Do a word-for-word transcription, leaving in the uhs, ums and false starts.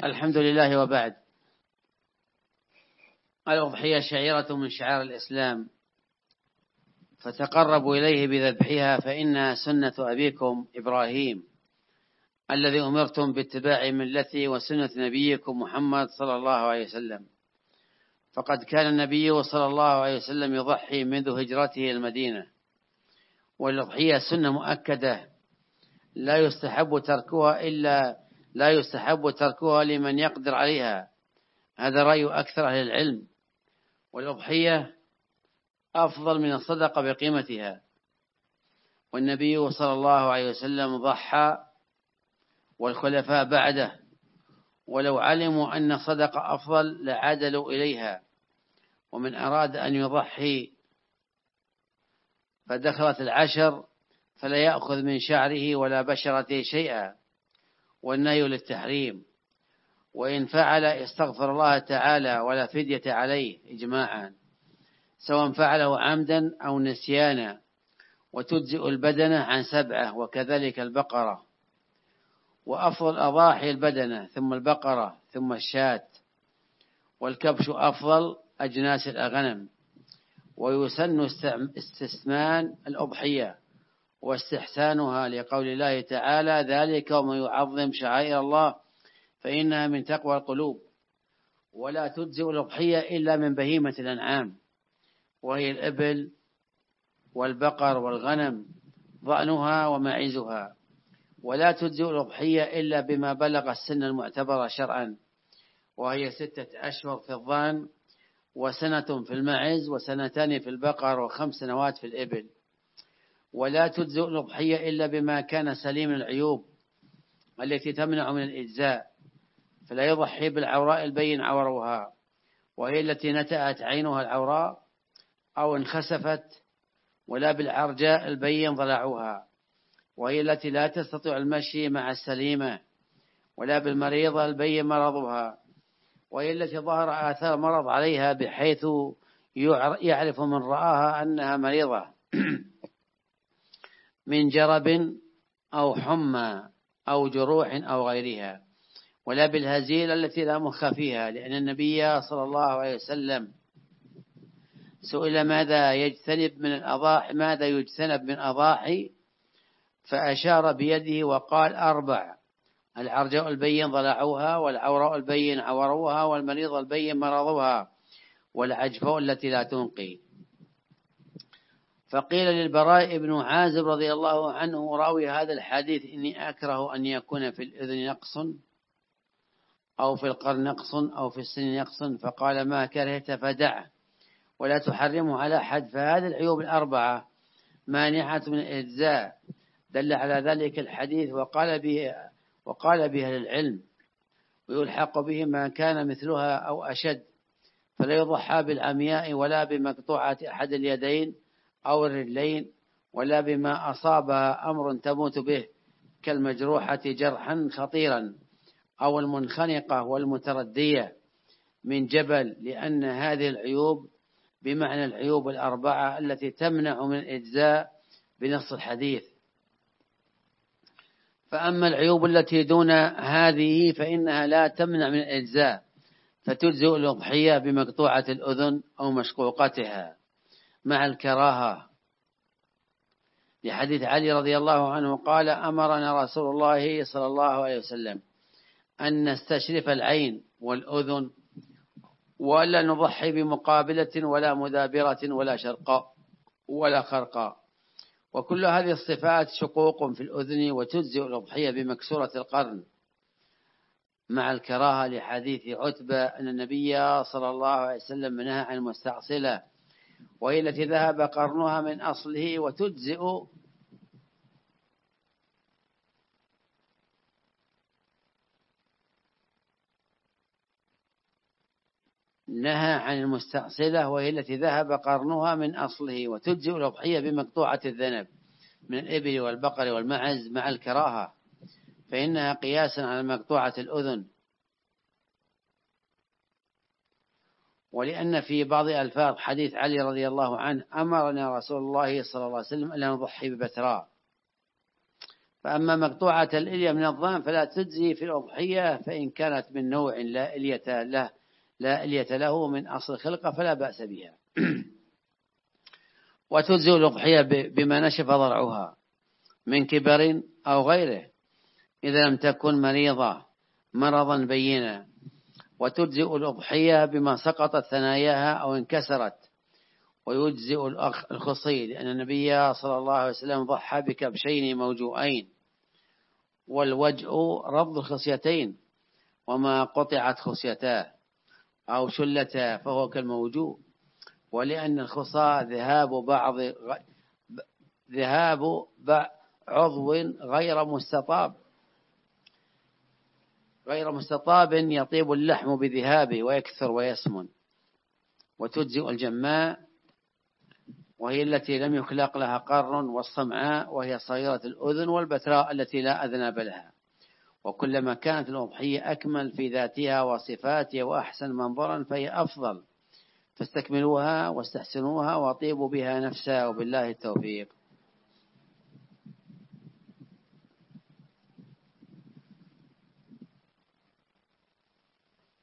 الحمد لله، وبعد. الأضحية شعيرة من شعائر الإسلام، فتقربوا إليه بذبحها، فإنها سنة أبيكم إبراهيم الذي أمرتم باتباع ملته وسنة نبيكم محمد صلى الله عليه وسلم. فقد كان النبي صلى الله عليه وسلم يضحي منذ هجرته المدينة، والأضحية سنة مؤكدة لا يستحب تركها إلا لا يستحب تركها لمن يقدر عليها. هذا رأي أكثر أهل العلم. والأضحية أفضل من الصدقة بقيمتها، والنبي صلى الله عليه وسلم ضحى والخلفاء بعده، ولو علموا أن الصدقة أفضل لعادلوا إليها. ومن أراد أن يضحي فدخلت العشر فلا يأخذ من شعره ولا بشرته شيئا، والنهي للتحريم. وإن فعل استغفر الله تعالى ولا فدية عليه إجماعا، سواء فعله عمدا أو نسيانا، وتجزئ البدنة عن سبعة، وكذلك البقرة. وأفضل أضاحي البدنة، ثم البقرة، ثم الشاة. والكبش أفضل أجناس الأغنم. ويسن استثمان الأضحية واستحسانها لقول الله تعالى: ذلك ومن يعظم شعائر الله فإنها من تقوى القلوب. ولا تجزئ الأضحية إلا من بهيمة الأنعام، وهي الإبل والبقر والغنم ضأنها وماعزها. ولا تجزئ الأضحية إلا بما بلغ السن المعتبرة شرعا، وهي ستة أشهر في الضأن، وسنة في الماعز، وسنتان في البقر، وخمس سنوات في الإبل. ولا تجزئ الأضحية إلا بما كان سليم العيوب التي تمنع من الإجزاء، فلا يضحي بالعوراء البين عورها، وهي التي نتأت عينها العوراء أو انخسفت، ولا بالعرجاء البين ضلعها، وهي التي لا تستطيع المشي مع السليمة، ولا بالمريضة البين مرضها، وهي التي ظهر آثار مرض عليها بحيث يعرف من رآها أنها مريضة من جرب أو حمى أو جروح أو غيرها. ولا بالهزيل التي لا مخ فيها، لأن النبي صلى الله عليه وسلم سئل ماذا يجتنب من الأضاحي ماذا يجتنب من أضاحي فأشار بيده وقال: أربع: العرجاء البين ضلعوها، والعوراء البين عوروها، والمريض البين مرضوها، والعجفاء التي لا تنقي. فقيل للبراء بن عازب رضي الله عنه راوي هذا الحديث: إني أكره أن يكون في الأذن نقص، أو في القرن نقص، أو في السن نقص. فقال: ما كرهت فدعه، ولا تحرمه على أحد. فهذه العيوب الأربعة مانعة من الإجزاء، دل على ذلك الحديث. وقال به وقال بها للعلم، ويلحق به ما كان مثلها أو أشد. فلا يضحى بالعمياء، ولا بمقطوعة أحد اليدين أو الرجلين، ولا بما أصابها أمر تموت به، كالمجروحة جرحا خطيرا، أو المنخنقة والمتردية من جبل، لأن هذه العيوب بمعنى العيوب الأربعة التي تمنع من الإجزاء بنص الحديث. فأما العيوب التي دون هذه فإنها لا تمنع من الإجزاء، فتجزئ الأضحية بمقطوعة الأذن أو مشقوقتها مع الكراهة، لحديث علي رضي الله عنه قال: أمرنا رسول الله صلى الله عليه وسلم أن نستشرف العين والأذن، ولا نضحي بمقابلة ولا مدابرة ولا شرقاء ولا خرقاء. وكل هذه الصفات شقوق في الأذن، وتجزئ الأضحية بمكسورة القرن مع الكراهة، لحديث عتبة أن النبي صلى الله عليه وسلم نهى عن المستعصلة، وهي التي ذهب قرنها من أصله. وتجزئ نهى عن المستعصلة وهي التي ذهب قرنها من أصله. وتجزئ الأضحية بمقطوعة الذنب من الإبل والبقر والمعز مع الكراهة، فإنها قياسا على مقطوعة الأذن. ولأن في بعض ألفاظ حديث علي رضي الله عنه: أمرنا رسول الله صلى الله عليه وسلم أن نضحي ببتراء، فأما مقطوعة الإلية من الضأن فلا تجزي في الأضحية، فإن كانت من نوع لا إلية له لا إلية له من أصل الخلقة فلا بأس بها. وتجزي الأضحية بما نشف ضرعها من كبر أو غيره إذا لم تكن مريضة مرضا بينا. وتجزئ الأضحية بما سقطت ثناياها أو انكسرت. ويجزئ الخصي لأن النبي صلى الله عليه وسلم ضحى بكبشين موجوعين، والوجء ربط الخصيتين، وما قطعت خصيتاه أو شلتا فهو كالموجوع. ولأن الخصاء ذهاب بعض ذهاب عضو غير مستطاب غير مستطاب يطيب اللحم بذهابه ويكثر ويسمن. وتجزئ الجماء وهي التي لم يخلق لها قرن، والصمعاء وهي صغيرة الأذن، والبتراء التي لا أذناب لها. وكلما كانت الأضحية أكمل في ذاتها وصفاتها وأحسن منظرا فهي أفضل، فاستكملوها واستحسنوها وطيبوا بها نفسها، وبالله التوفيق.